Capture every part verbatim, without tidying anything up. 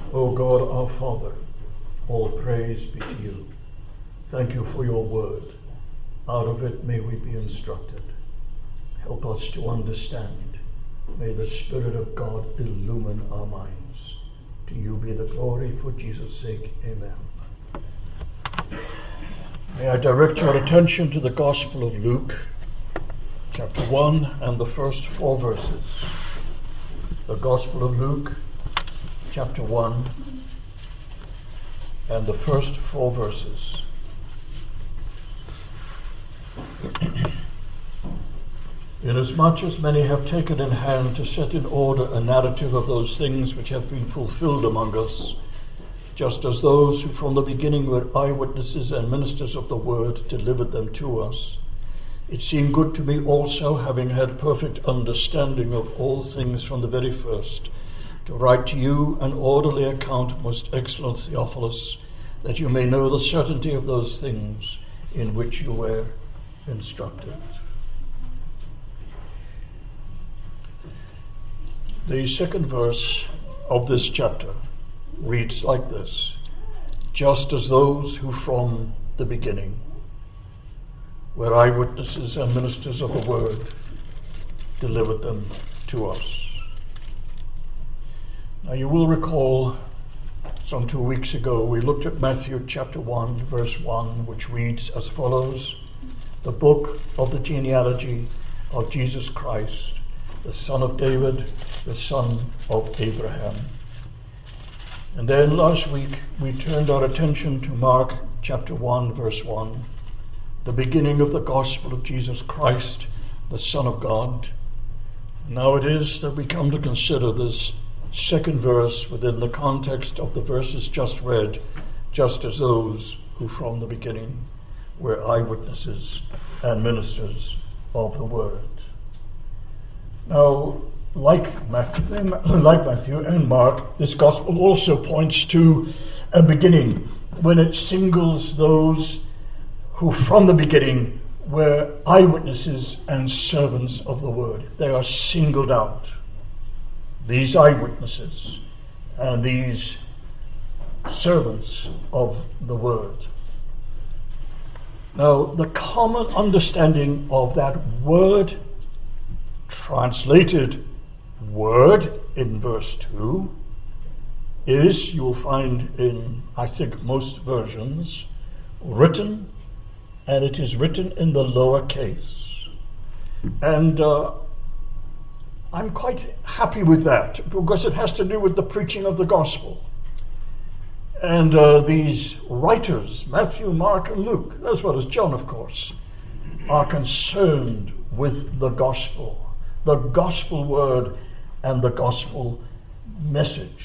O God our Father, all praise be to you. Thank you for your word. Out of it may we be instructed. Help us to understand. May the Spirit of God illumine our minds. To you be the glory for Jesus' sake. Amen. May I direct your attention to the Gospel of Luke, chapter one, and the first four verses. The Gospel of Luke, chapter one, and the first four verses. Inasmuch as many have taken in hand to set in order a narrative of those things which have been fulfilled among us, just as those who from the beginning were eyewitnesses and ministers of the word delivered them to us, it seemed good to me also, having had perfect understanding of all things from the very first, to write to you an orderly account, most excellent Theophilus, that you may know the certainty of those things in which you were instructed. The second verse of this chapter reads like this: just as those who from the beginning were eyewitnesses and ministers of the word delivered them to us. Now you will recall some two weeks ago we looked at Matthew chapter one verse one, which reads as follows: the book of the genealogy of Jesus Christ, the son of David, the son of Abraham. And then last week we turned our attention to Mark chapter one verse one, the beginning of the gospel of Jesus Christ, the Son of God. Now it is that we come to consider this second verse within the context of the verses just read, just as those who from the beginning were eyewitnesses and ministers of the word. Now, like Matthew, like Matthew and Mark, this gospel also points to a beginning when it singles those who from the beginning were eyewitnesses and servants of the word. They are singled out, these eyewitnesses and these servants of the word. Now, the common understanding of that word, translated word in verse two, is, you will find in, I think, most versions, written, and it is written in the lower case. And uh, I'm quite happy with that, because it has to do with the preaching of the gospel. And uh, these writers, Matthew, Mark, and Luke, as well as John, of course, are concerned with the gospel, the gospel word and the gospel message.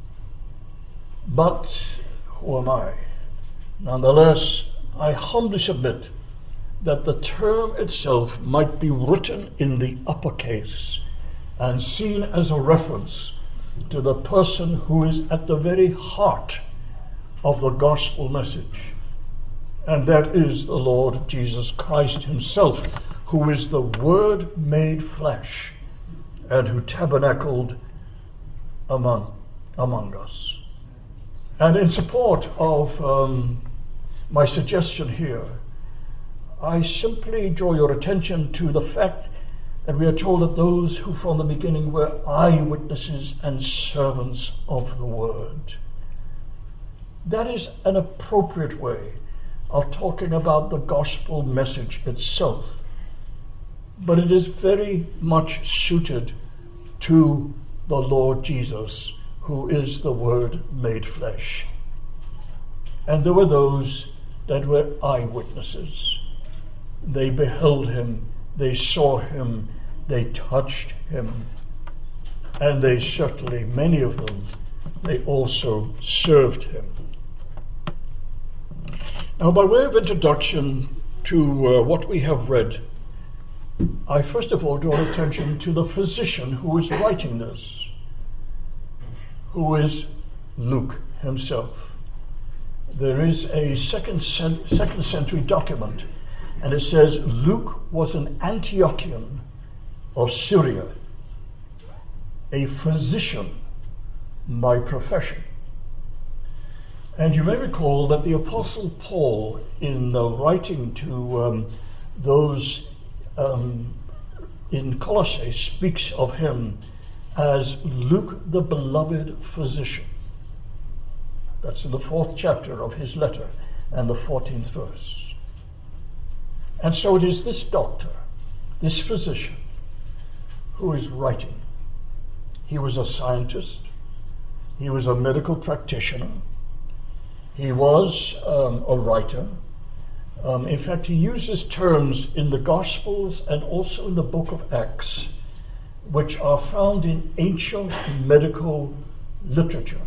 But who am I? Nonetheless, I humbly submit that the term itself might be written in the uppercase and seen as a reference to the person who is at the very heart of the gospel message, and that is the Lord Jesus Christ himself, who is the Word made flesh and who tabernacled among, among us. And in support of um, my suggestion here, I simply draw your attention to the fact that we are told that those who from the beginning were eyewitnesses and servants of the word. That is an appropriate way of talking about the gospel message itself, but it is very much suited to the Lord Jesus, who is the Word made flesh. And there were those that were eyewitnesses. They beheld him, they saw him, they touched him, and they certainly, many of them, they also served him. Now, by way of introduction to uh, what we have read, I first of all draw attention to the physician who is writing this, who is Luke himself. There is a second, cent- second century document, and it says Luke was an Antiochian of Syria, a physician by profession. And you may recall that the Apostle Paul, in uh, writing to um, those um, in Colossae, speaks of him as Luke the beloved physician. That's in the fourth chapter of his letter and the fourteenth verse. And so it is this doctor, this physician, who is writing. He was a scientist. He was a medical practitioner. He was um, a writer. Um, in fact, he uses terms in the Gospels and also in the book of Acts, which are found in ancient medical literature.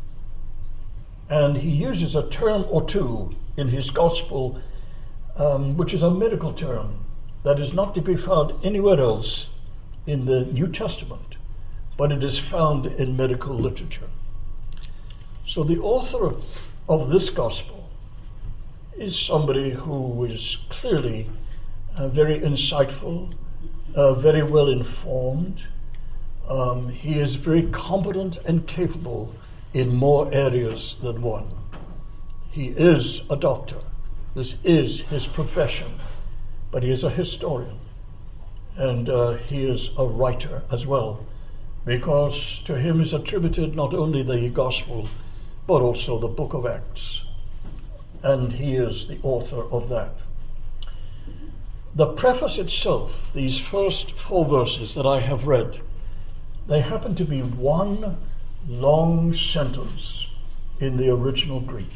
And he uses a term or two in his Gospel, um, which is a medical term that is not to be found anywhere else in the New Testament, but it is found in medical literature. So the author of this Gospel is somebody who is clearly uh, very insightful, uh, very well informed. Um, he is very competent and capable in more areas than one. He is a doctor. This is his profession, but he is a historian, and uh, he is a writer as well, because to him is attributed not only the Gospel, but also the book of Acts. And he is the author of that. The preface itself, these first four verses that I have read, they happen to be one long sentence in the original Greek.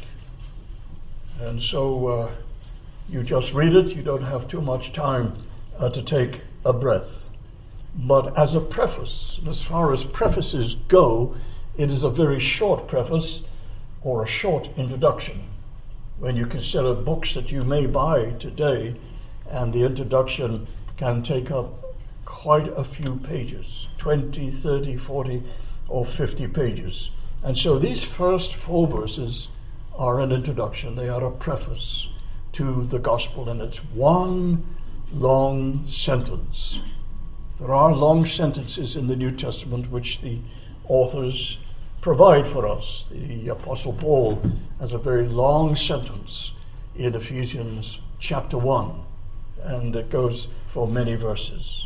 And so uh, you just read it, you don't have too much time uh, to take a breath. But as a preface, as far as prefaces go, it is a very short preface or a short introduction. When you consider books that you may buy today, and the introduction can take up quite a few pages, twenty, thirty, forty, or fifty pages. And so these first four verses are an introduction. They are a preface to the gospel, and it's one long sentence. There are long sentences in the New Testament which the authors provide for us. The Apostle Paul has a very long sentence in Ephesians chapter one, and it goes for many verses.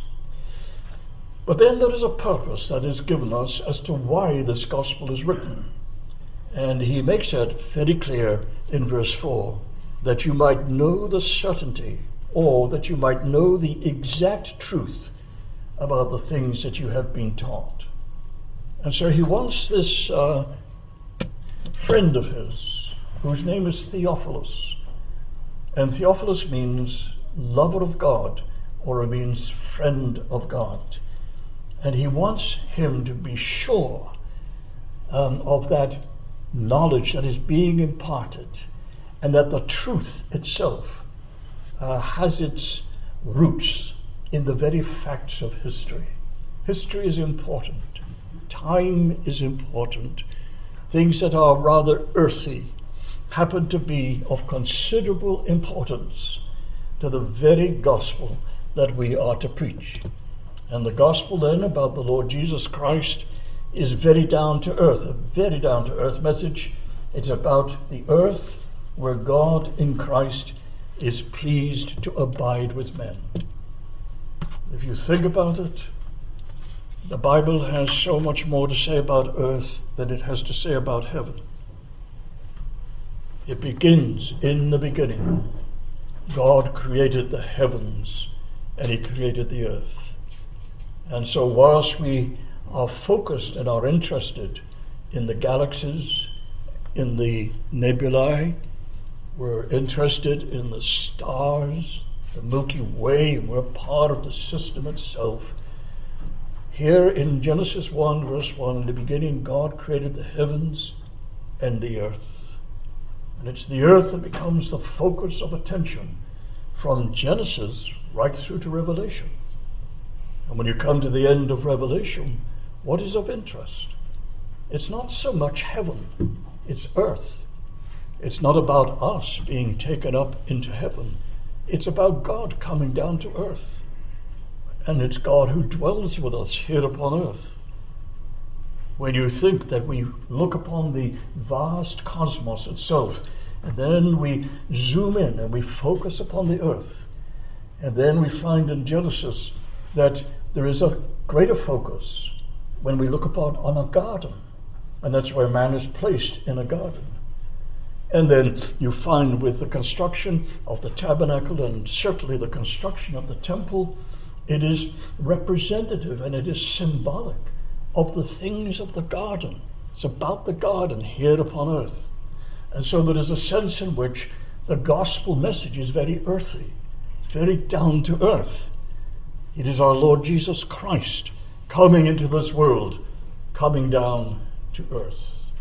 But then there is a purpose that is given us as to why this gospel is written. And he makes it very clear in verse four, that you might know the certainty, or that you might know the exact truth about the things that you have been taught. And so he wants this uh, friend of his, whose name is Theophilus. And Theophilus means lover of God, or it means friend of God. And he wants him to be sure um, of that knowledge that is being imparted, and that the truth itself uh, has its roots in the very facts of history. History is important. Time is important. Things that are rather earthy happen to be of considerable importance to the very gospel that we are to preach. And the gospel then about the Lord Jesus Christ is very down to earth, a very down to earth message. It's about the earth where God in Christ is pleased to abide with men. If you think about it, the Bible has so much more to say about earth than it has to say about heaven. It begins in the beginning. God created the heavens and he created the earth. And so whilst we are focused and are interested in the galaxies, in the nebulae, we're interested in the stars, the Milky Way, and we're part of the system itself. Here in Genesis one, verse one, in the beginning God created the heavens and the earth. And it's the earth that becomes the focus of attention from Genesis right through to Revelation. And when you come to the end of Revelation, what is of interest? It's not so much heaven, it's earth. It's not about us being taken up into heaven. It's about God coming down to earth. And it's God who dwells with us here upon earth. When you think that we look upon the vast cosmos itself, and then we zoom in and we focus upon the earth, and then we find in Genesis that there is a greater focus when we look upon on a garden, and that's where man is placed, in a garden. And then you find with the construction of the tabernacle and certainly the construction of the temple, it is representative and it is symbolic of the things of the garden. It's about the garden here upon earth. And so there is a sense in which the gospel message is very earthy, very down to earth. It is our Lord Jesus Christ coming into this world, coming down to earth.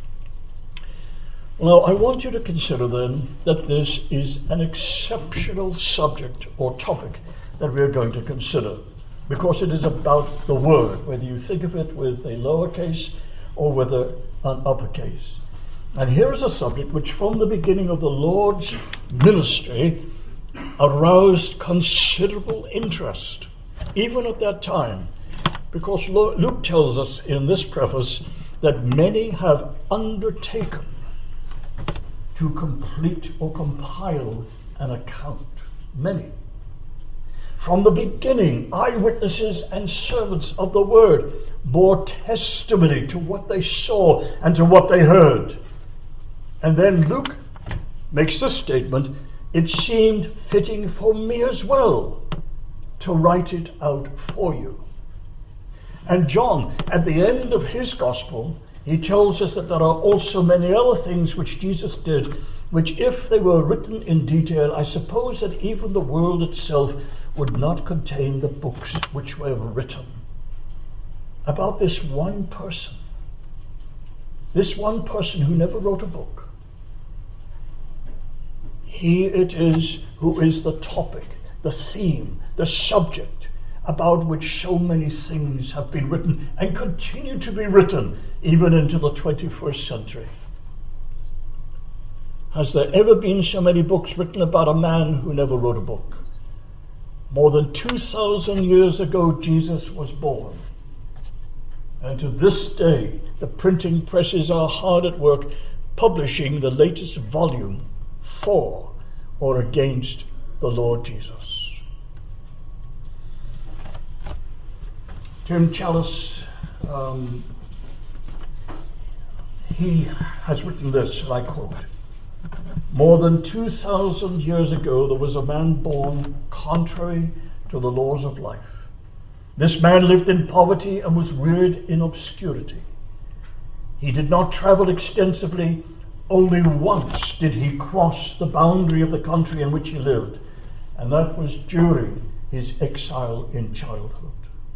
Now, I want you to consider then that this is an exceptional subject or topic that we are going to consider, because it is about the Word, whether you think of it with a lowercase or with a, an uppercase. And here is a subject which from the beginning of the Lord's ministry aroused considerable interest, even at that time, because Luke tells us in this preface that many have undertaken to complete or compile an account. Many. From the beginning, eyewitnesses and servants of the word bore testimony to what they saw and to what they heard. And then Luke makes this statement, it seemed fitting for me as well to write it out for you. And John, at the end of his gospel, he tells us that there are also many other things which Jesus did, which if they were written in detail, I suppose that even the world itself would not contain the books which were written about this one person. This one person who never wrote a book. He it is who is the topic, the theme, the subject about which so many things have been written and continue to be written even into the twenty-first century. Has there ever been so many books written about a man who never wrote a book? More than two thousand years ago, Jesus was born. And to this day, the printing presses are hard at work publishing the latest volume for or against the Lord Jesus. Tim Challis, um, he has written this, and I quote, more than two thousand years ago there was a man born contrary to the laws of life. This man lived in poverty and was reared in obscurity. He did not travel extensively. Only once did he cross the boundary of the country in which he lived, and that was during his exile in childhood.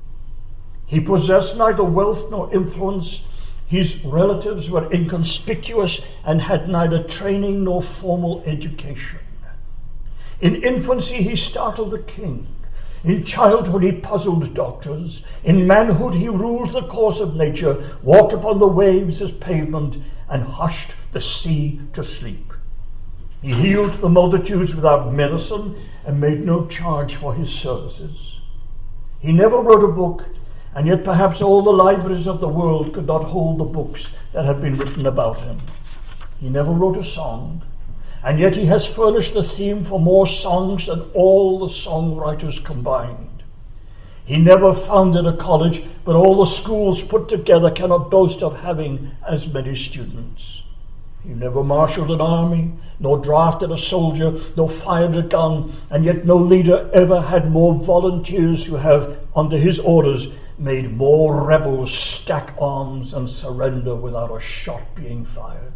He possessed neither wealth nor influence. His relatives were inconspicuous and had neither training nor formal education. In infancy he startled the king. In childhood he puzzled doctors. In manhood he ruled the course of nature, walked upon the waves as pavement, and hushed the sea to sleep. He healed the multitudes without medicine and made no charge for his services. He never wrote a book, and yet perhaps all the libraries of the world could not hold the books that have been written about him. He never wrote a song, and yet he has furnished the theme for more songs than all the songwriters combined. He never founded a college, but all the schools put together cannot boast of having as many students. He never marshaled an army, nor drafted a soldier, nor fired a gun, and yet no leader ever had more volunteers who have, under his orders, made more rebels stack arms and surrender without a shot being fired.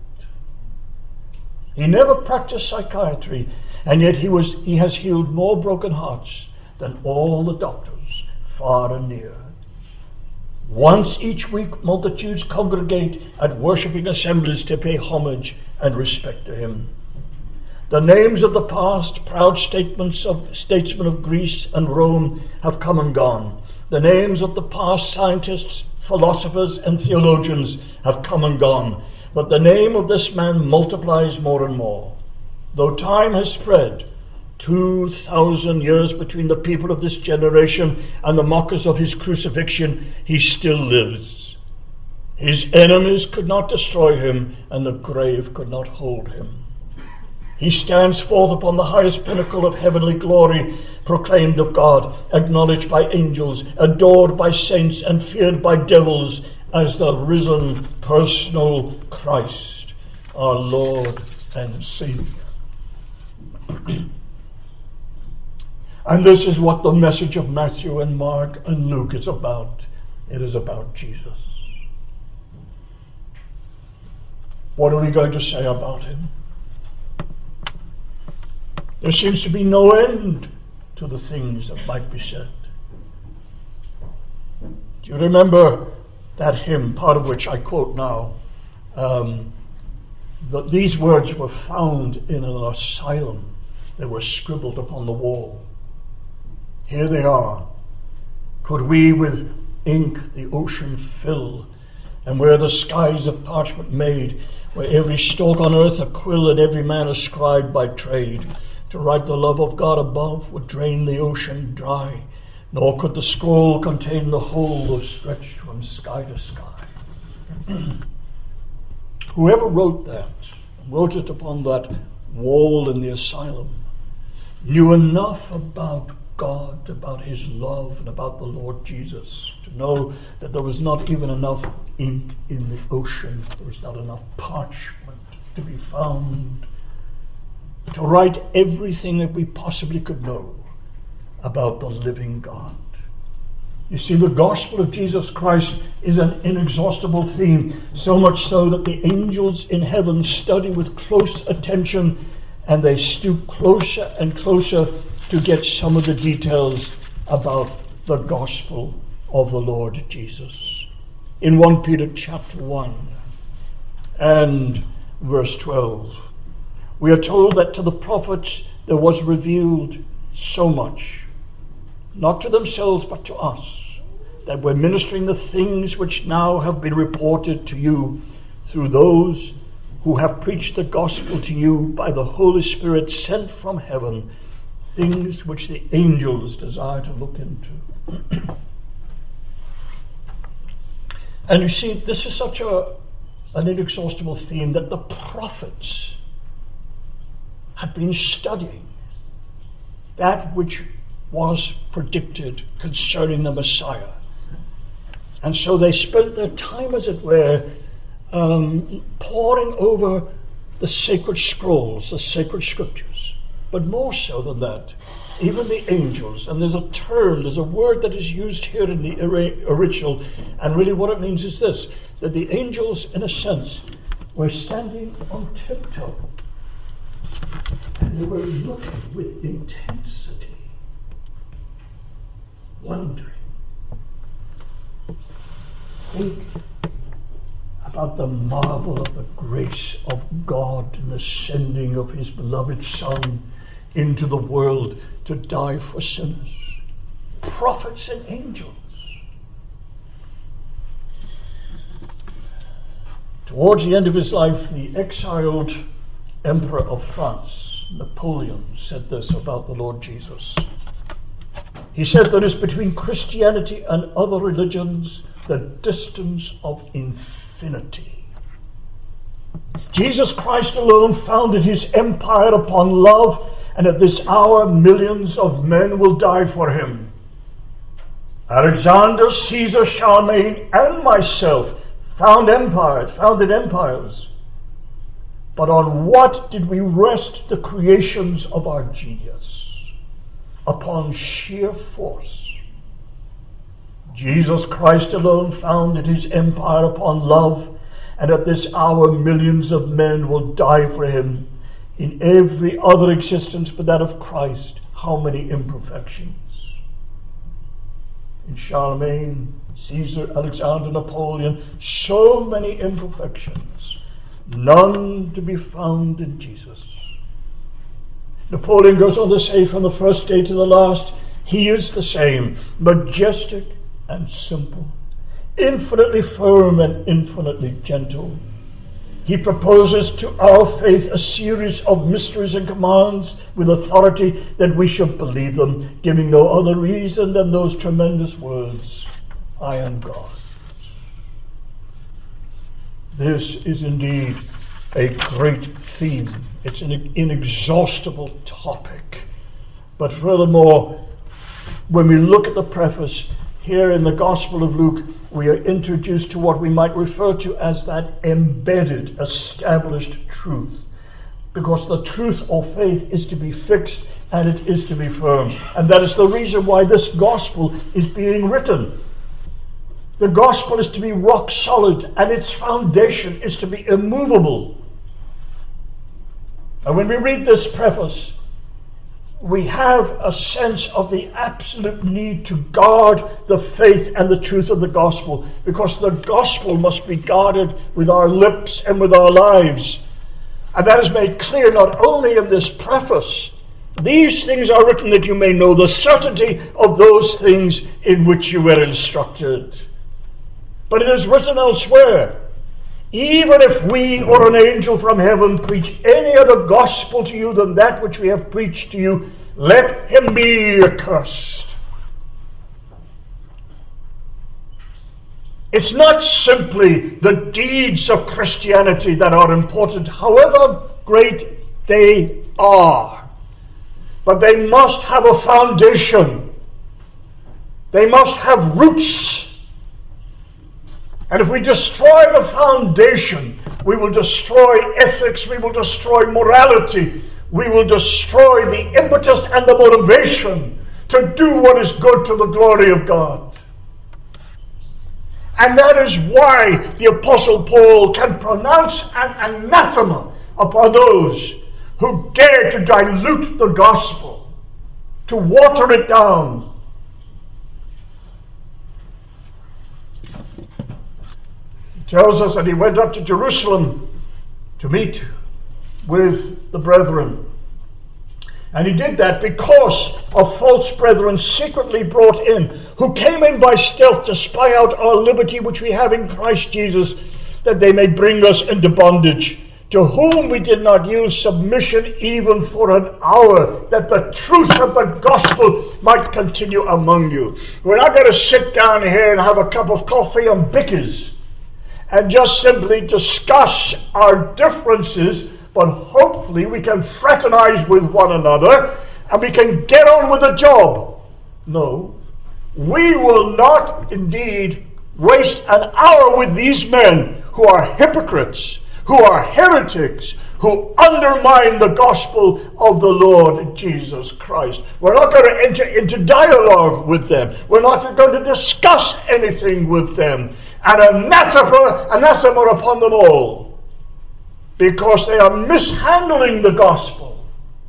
He never practiced psychiatry, and yet he was he has healed more broken hearts than all the doctors, far and near. Once each week, multitudes congregate at worshipping assemblies to pay homage and respect to him. The names of the past proud statements of statesmen of Greece and Rome have come and gone. The names of the past scientists, philosophers, and theologians have come and gone. But the name of this man multiplies more and more. Though time has spread, two thousand years between the people of this generation and the mockers of his crucifixion, he still lives. His enemies could not destroy him, and the grave could not hold him. He stands forth upon the highest pinnacle of heavenly glory, proclaimed of God, acknowledged by angels, adored by saints, and feared by devils as the risen personal Christ, our Lord and Savior. And this is what the message of Matthew and Mark and Luke is about. It is about Jesus. What are we going to say about him? There seems to be no end to the things that might be said. Do you remember that hymn, part of which I quote now? Um, that these words were found in an asylum. They were scribbled upon the wall. Here they are. Could we with ink the ocean fill, and where the skies of parchment made, where every stalk on earth a quill, and every man a scribe by trade, to write the love of God above would drain the ocean dry, nor could the scroll contain the whole, though stretched from sky to sky. Whoever wrote that, wrote it upon that wall in the asylum, knew enough about God, about his love, and about the Lord Jesus to know that there was not even enough ink in the ocean, there was not enough parchment to be found to write everything that we possibly could know about the living God. You see, the gospel of Jesus Christ is an inexhaustible theme, so much so that the angels in heaven study with close attention, and they stoop closer and closer to get some of the details about the gospel of the Lord Jesus. In First Peter chapter one and verse twelve, we are told that to the prophets there was revealed so much, not to themselves but to us, that we're ministering the things which now have been reported to you through those who have preached the gospel to you by the Holy Spirit sent from heaven, things which the angels desire to look into. And you see, this is such a an inexhaustible theme that the prophets had been studying that which was predicted concerning the Messiah. And so they spent their time, as it were, um, poring over the sacred scrolls, the sacred scriptures. But more so than that, even the angels, and there's a term, there's a word that is used here in the original, and really what it means is this, that the angels, in a sense, were standing on tiptoe, and they were looking with intensity, wondering, thinking about the marvel of the grace of God in the sending of his beloved Son into the world to die for sinners. Prophets and angels. Towards the end of his life, the exiled Emperor of France, Napoleon, said this about the Lord Jesus. He said, there is between Christianity and other religions the distance of infinity. Jesus Christ alone founded his empire upon love, and at this hour millions of men will die for him. Alexander, Caesar, Charlemagne, and myself found empires, founded empires. But on what did we rest the creations of our genius? Upon sheer force. Jesus Christ alone founded his empire upon love, and at this hour millions of men will die for him. In every other existence but that of Christ, how many imperfections? In Charlemagne, Caesar, Alexander, Napoleon, so many imperfections, none to be found in Jesus. Napoleon goes on to say, from the first day to the last, he is the same, majestic and simple, infinitely firm and infinitely gentle. He proposes to our faith a series of mysteries and commands with authority that we should believe them, giving no other reason than those tremendous words, I am God. This is indeed a great theme. It's an inexhaustible topic. But furthermore, when we look at the preface, here in the Gospel of Luke, we are introduced to what we might refer to as that embedded, established truth. Because the truth of faith is to be fixed and it is to be firm. And that is the reason why this Gospel is being written. The Gospel is to be rock solid and its foundation is to be immovable. And when we read this preface, we have a sense of the absolute need to guard the faith and the truth of the gospel, because the gospel must be guarded with our lips and with our lives. And that is made clear not only in this preface. These things are written that you may know the certainty of those things in which you were instructed. But it is written elsewhere, even if we or an angel from heaven preach any other gospel to you than that which we have preached to you, let him be accursed. It's not simply the deeds of Christianity that are important, however great they are. But they must have a foundation. They must have roots. And if we destroy the foundation, we will destroy ethics, we will destroy morality, we will destroy the impetus and the motivation to do what is good to the glory of God. And that is why the Apostle Paul can pronounce an anathema upon those who dare to dilute the gospel, to water it down. Tells us that he went up to Jerusalem to meet with the brethren. And he did that because of false brethren secretly brought in, who came in by stealth to spy out our liberty which we have in Christ Jesus, that they may bring us into bondage, to whom we did not use submission even for an hour, that the truth of the gospel might continue among you. We're not going to sit down here and have a cup of coffee on Bickers and just simply discuss our differences, but hopefully we can fraternize with one another and we can get on with the job. No, we will not indeed waste an hour with these men who are hypocrites, who are heretics, who undermine the gospel of the Lord Jesus Christ. We're not going to enter into dialogue with them. We're not going to discuss anything with them. And anathema, anathema upon them all, because they are mishandling the gospel.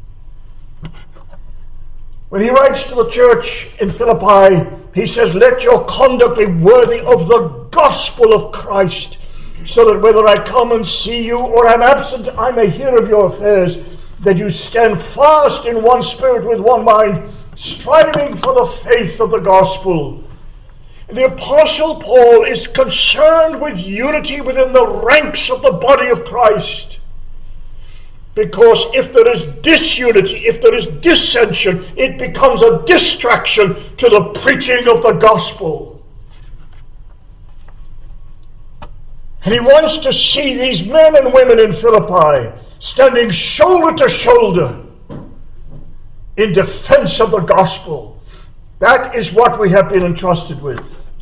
When he writes to the church in Philippi, he says, let your conduct be worthy of the gospel of Christ, so that whether I come and see you or am absent, I may hear of your affairs, that you stand fast in one spirit with one mind, striving for the faith of the gospel. The Apostle Paul is concerned with unity within the ranks of the body of Christ. Because if there is disunity, if there is dissension, it becomes a distraction to the preaching of the gospel. And he wants to see these men and women in Philippi standing shoulder to shoulder in defense of the gospel. That is what we have been entrusted with.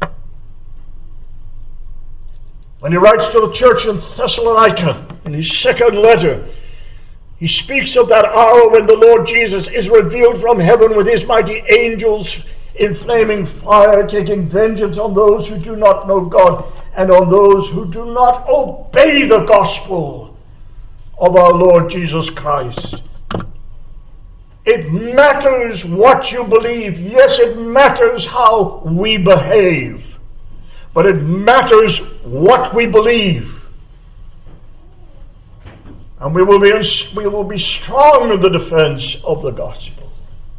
When he writes to the church in Thessalonica, in his second letter, he speaks of that hour when the Lord Jesus is revealed from heaven with his mighty angels in flaming fire, taking vengeance on those who do not know God and on those who do not obey the gospel of our Lord Jesus Christ. It matters what you believe. Yes, it matters how we behave. But it matters what we believe. And we will be, we will be strong in the defense of the gospel.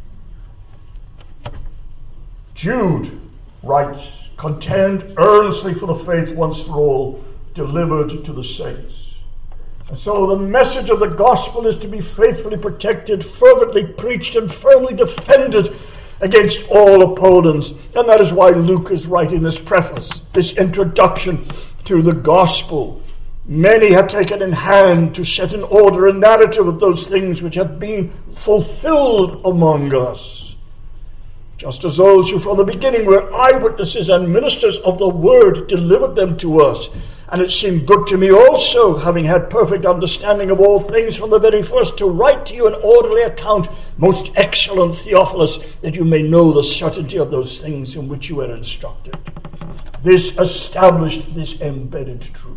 Jude writes, contend earnestly for the faith once for all delivered to the saints. And so the message of the gospel is to be faithfully protected, fervently preached, and firmly defended against all opponents. And that is why Luke is writing this preface, this introduction to the gospel. Many have taken in hand to set in order a narrative of those things which have been fulfilled among us. Just as those who from the beginning were eyewitnesses and ministers of the word delivered them to us. And it seemed good to me also, having had perfect understanding of all things from the very first, to write to you an orderly account, most excellent Theophilus, that you may know the certainty of those things in which you were instructed. This established this embedded truth.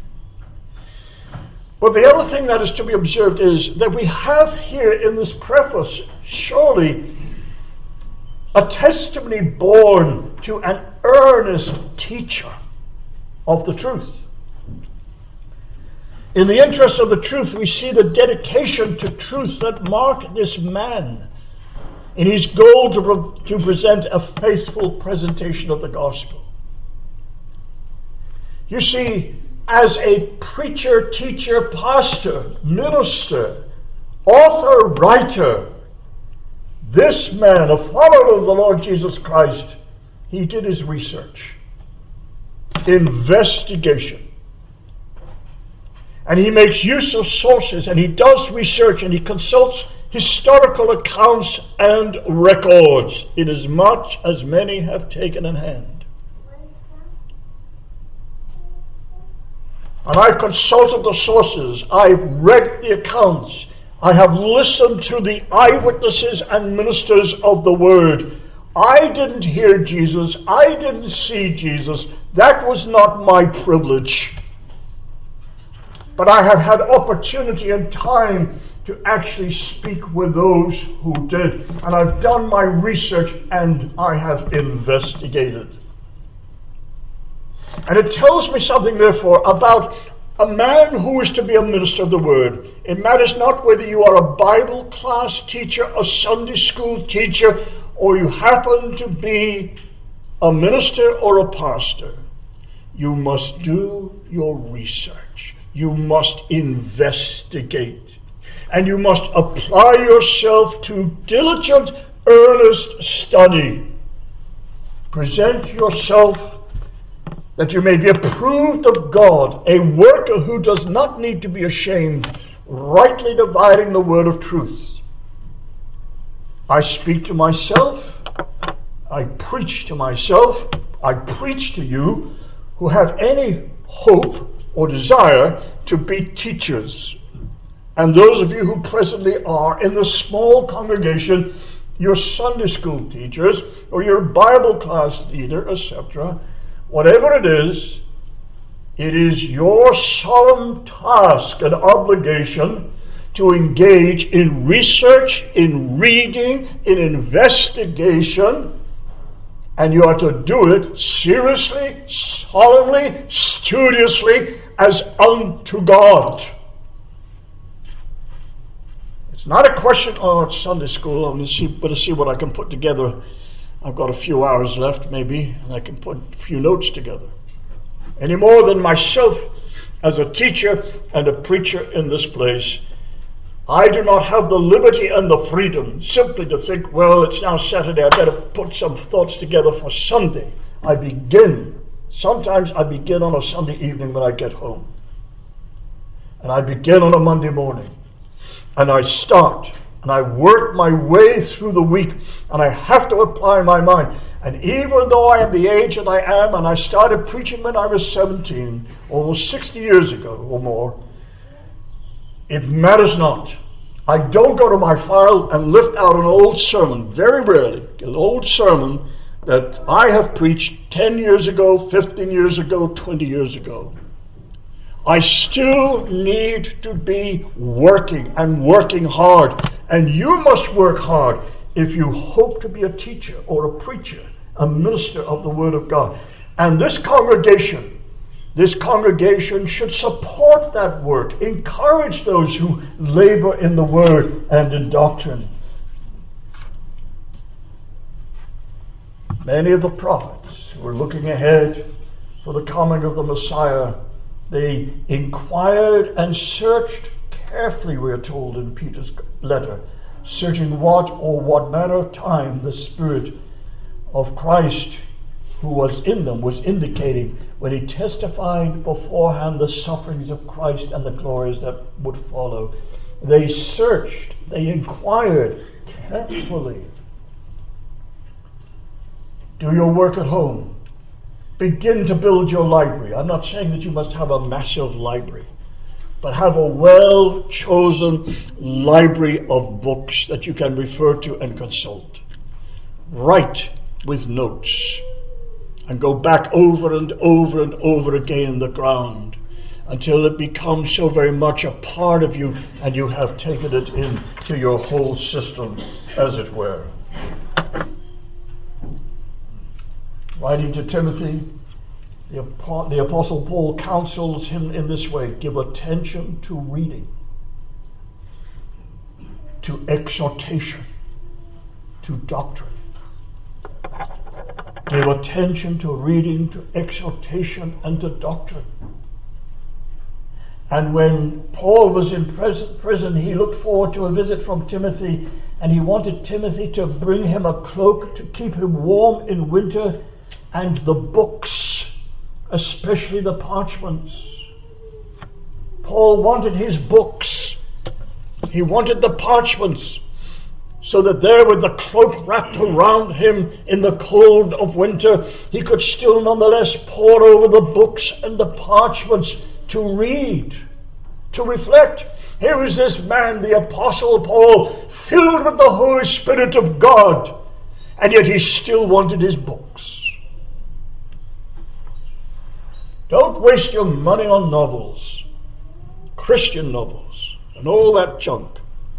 But the other thing that is to be observed is that we have here in this preface, surely, a testimony born to an earnest teacher of the truth. In the interest of the truth, we see the dedication to truth that marked this man in his goal to, pre- to present a faithful presentation of the gospel. You see, as a preacher, teacher, pastor, minister, author, writer, this man, a follower of the Lord Jesus Christ, he did his research, investigation. And he makes use of sources, and he does research, and he consults historical accounts and records, inasmuch as many have taken in hand. And I've consulted the sources, I've read the accounts, I have listened to the eyewitnesses and ministers of the word. I didn't hear Jesus, I didn't see Jesus, that was not my privilege. But I have had opportunity and time to actually speak with those who did. And I've done my research and I have investigated. And it tells me something, therefore, about a man who is to be a minister of the word. It matters not whether you are a Bible class teacher, a Sunday school teacher, or you happen to be a minister or a pastor. You must do your research. You must investigate. And you must apply yourself to diligent, earnest study. Present yourself that you may be approved of God, a worker who does not need to be ashamed, rightly dividing the word of truth. I speak to myself, I preach to myself, I preach to you who have any hope or desire to be teachers. And those of you who presently are in the small congregation, your Sunday school teachers, or your Bible class leader, et cetera, whatever it is, it is your solemn task and obligation to engage in research, in reading, in investigation, and you are to do it seriously, solemnly, studiously, as unto God. It's not a question, oh, it's Sunday school, I'm going to see, better see what I can put together. I've got a few hours left, maybe, and I can put a few notes together. Any more than myself, as a teacher and a preacher in this place, I do not have the liberty and the freedom simply to think, well, it's now Saturday, I better put some thoughts together for Sunday. I begin, sometimes I begin on a Sunday evening when I get home. And I begin on a Monday morning. And I start. And I work my way through the week, and I have to apply my mind. And even though I am the age that I am, and I started preaching when I was seventeen, almost sixty years ago or more, it matters not. I don't go to my file and lift out an old sermon, very rarely, an old sermon that I have preached ten years ago, fifteen years ago, twenty years ago. I still need to be working and working hard. And you must work hard if you hope to be a teacher or a preacher, a minister of the Word of God. And this congregation, this congregation should support that work, encourage those who labor in the Word and in doctrine. Many of the prophets were looking ahead for the coming of the Messiah. They inquired and searched carefully, we are told in Peter's letter, searching what or what manner of time the Spirit of Christ who was in them was indicating when he testified beforehand the sufferings of Christ and the glories that would follow. They searched, they inquired carefully. Do your work at home. Begin to build your library. I'm not saying that you must have a massive library, but have a well-chosen library of books that you can refer to and consult. Write with notes and go back over and over and over again the ground until it becomes so very much a part of you and you have taken it into your whole system, as it were. Writing to Timothy, the, the Apostle Paul counsels him in this way: give attention to reading, to exhortation, to doctrine. Give attention to reading, to exhortation, and to doctrine. And when Paul was in prison, he looked forward to a visit from Timothy, and he wanted Timothy to bring him a cloak to keep him warm in winter, and the books, especially the parchments. Paul wanted his books. He wanted the parchments, so that there with the cloak wrapped around him in the cold of winter, he could still nonetheless pore over the books and the parchments to read, to reflect. Here is this man, the Apostle Paul, filled with the Holy Spirit of God, and yet he still wanted his books. Don't waste your money on novels, Christian novels, and all that junk.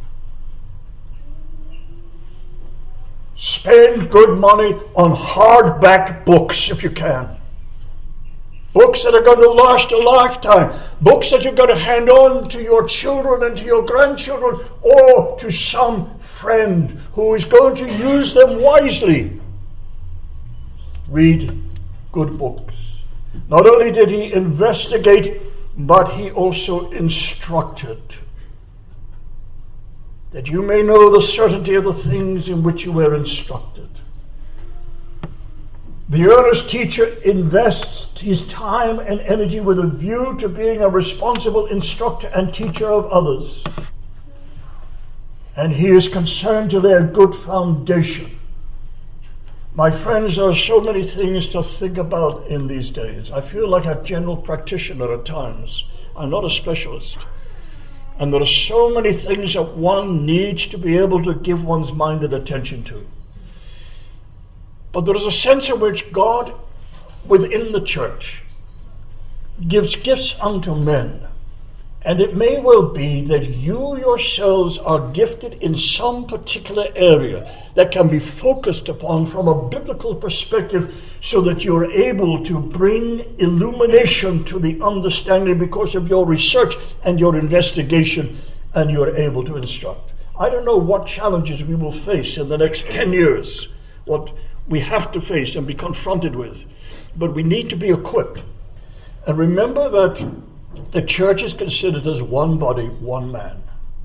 Spend good money on hardback books if you can. Books that are going to last a lifetime. Books that you're going to hand on to your children and to your grandchildren, or to some friend who is going to use them wisely. Read good books. Not only did he investigate, but he also instructed, that you may know the certainty of the things in which you were instructed. The earnest teacher invests his time and energy with a view to being a responsible instructor and teacher of others. And he is concerned to lay a good foundation. My friends, there are so many things to think about in these days. I feel like a general practitioner at times. I'm not a specialist. And there are so many things that one needs to be able to give one's mind and attention to. But there is a sense in which God, within the church, gives gifts unto men. And it may well be that you yourselves are gifted in some particular area that can be focused upon from a biblical perspective, so that you're able to bring illumination to the understanding because of your research and your investigation, and you're able to instruct. I don't know what challenges we will face in the next ten years, what we have to face and be confronted with, but we need to be equipped. And remember that the church is considered as one body, one man.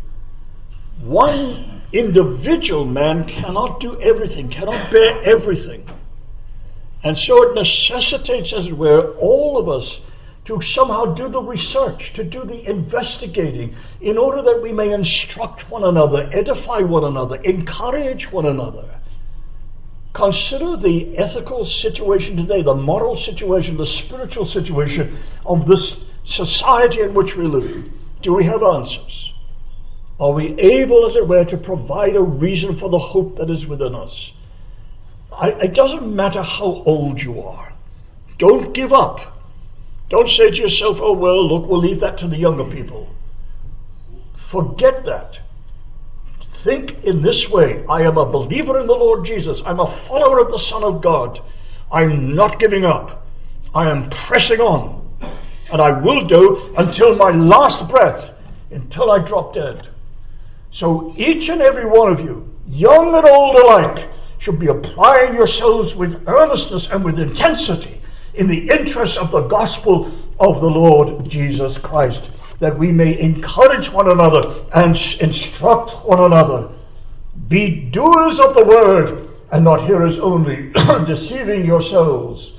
One individual man cannot do everything, cannot bear everything. And so it necessitates, as it were, all of us to somehow do the research, to do the investigating, in order that we may instruct one another, edify one another, encourage one another. Consider the ethical situation today, the moral situation, the spiritual situation of this society in which we live. Do we have answers? Are we able, as it were, to provide a reason for the hope that is within us? I, it doesn't matter how old you are. Don't give up. Don't say to yourself, oh, well, look, we'll leave that to the younger people. Forget that. Think in this way: I am a believer in the Lord Jesus. I'm a follower of the Son of God. I'm not giving up. I am pressing on. And I will do until my last breath, until I drop dead. So each and every one of you, young and old alike, should be applying yourselves with earnestness and with intensity in the interest of the gospel of the Lord Jesus Christ, that we may encourage one another and instruct one another. Be doers of the word and not hearers only, deceiving yourselves.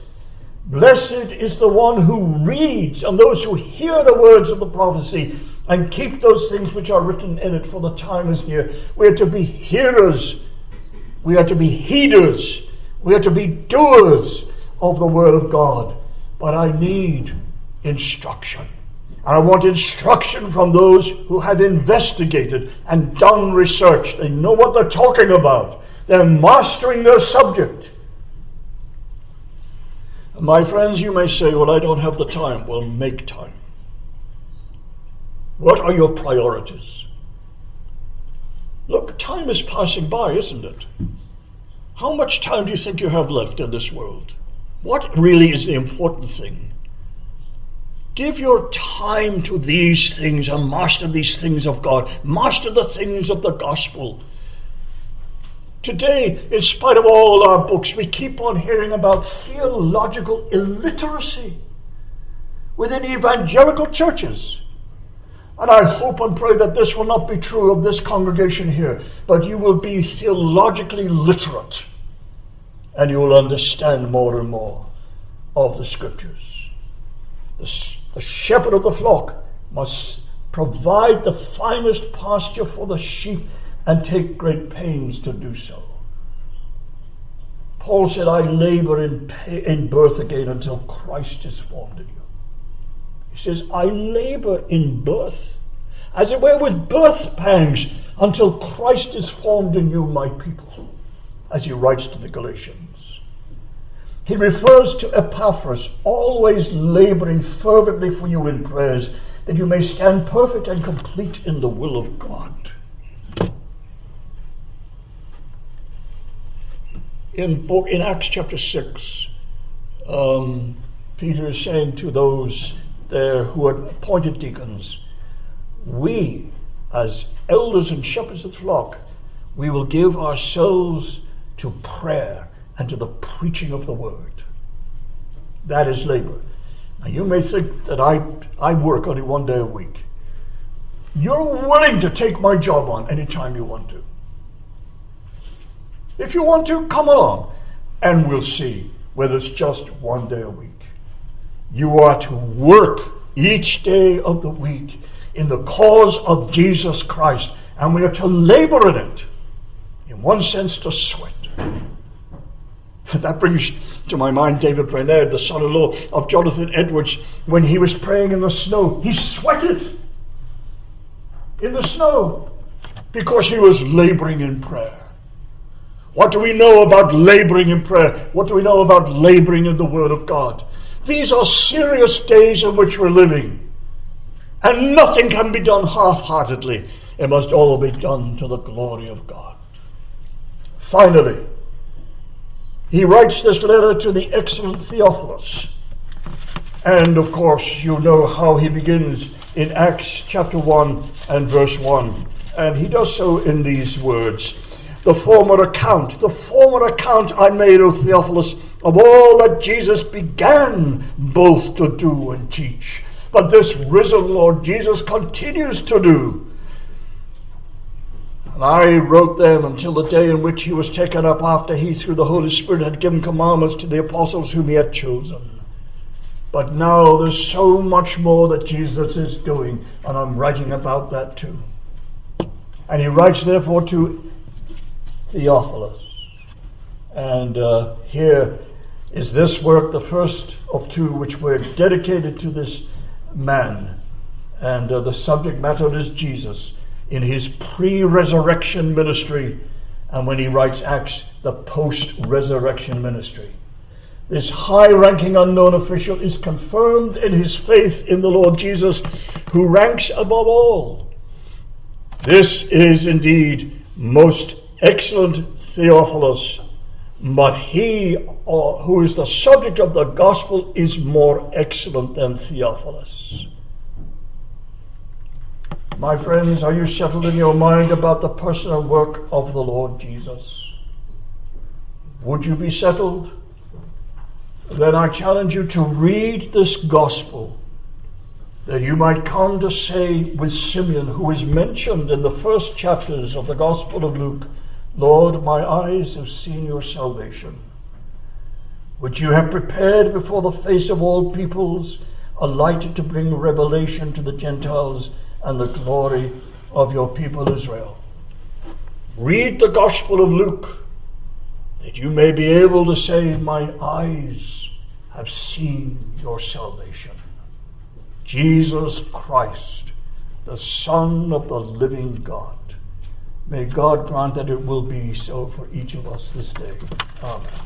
Blessed is the one who reads, and those who hear the words of the prophecy and keep those things which are written in it, for the time is near. We are to be hearers. We are to be heeders. We are to be doers of the word of God. But I need instruction. And I want instruction from those who have investigated and done research. They know what they're talking about. They're mastering their subject. My friends, you may say, well, I don't have the time. Well, make time. What are your priorities? Look, time is passing by, isn't it? How much time do you think you have left in this world? What really is the important thing? Give your time to these things and master these things of God. Master the things of the gospel. Today, in spite of all our books, we keep on hearing about theological illiteracy within evangelical churches. And I hope and pray that this will not be true of this congregation here, but you will be theologically literate and you will understand more and more of the scriptures. The, the shepherd of the flock must provide the finest pasture for the sheep and take great pains to do so. Paul said, I labor in, pay, in birth again until Christ is formed in you. He says, I labor in birth, as it were with birth pangs, until Christ is formed in you, my people, as he writes to the Galatians. He refers to Epaphras, always laboring fervently for you in prayers, that you may stand perfect and complete in the will of God. In book in Acts chapter six, um, Peter is saying to those there who had appointed deacons, we, as elders and shepherds of the flock, we will give ourselves to prayer and to the preaching of the word. That is labor. Now you may think that I, I work only one day a week. You're willing to take my job on anytime you want to. If you want to, come along, and we'll see whether it's just one day a week. You are to work each day of the week in the cause of Jesus Christ, and we are to labor in it. In one sense, to sweat. That brings to my mind David Brainerd, the son-in-law of Jonathan Edwards. When he was praying in the snow, he sweated in the snow because he was laboring in prayer. What do we know about laboring in prayer? What do we know about laboring in the Word of God? These are serious days in which we're living. And nothing can be done half-heartedly. It must all be done to the glory of God. Finally, he writes this letter to the excellent Theophilus. And of course, you know how he begins in Acts chapter one and verse one. And he does so in these words. The former account, the former account I made, O Theophilus, of all that Jesus began both to do and teach. But this risen Lord Jesus continues to do. And I wrote them until the day in which he was taken up, after he, through the Holy Spirit, had given commandments to the apostles whom he had chosen. But now there's so much more that Jesus is doing, and I'm writing about that too. And he writes, therefore, to Theophilus. And uh, here is this work, the first of two, which were dedicated to this man. And uh, the subject matter is Jesus in his pre-resurrection ministry, and when he writes Acts, the post-resurrection ministry. This high-ranking unknown official is confirmed in his faith in the Lord Jesus, who ranks above all. This is indeed most excellent Theophilus, but he uh, who is the subject of the gospel is more excellent than Theophilus. My friends, are you settled in your mind about the personal work of the Lord Jesus? Would you be settled? Then I challenge you to read this gospel, that you might come to say with Simeon, who is mentioned in the first chapters of the Gospel of Luke, Lord, my eyes have seen your salvation, which you have prepared before the face of all peoples, a light to bring revelation to the Gentiles and the glory of your people Israel. Read the Gospel of Luke, that you may be able to say, mine eyes have seen your salvation, Jesus Christ, the Son of the living God. May God grant that it will be so for each of us this day. Amen.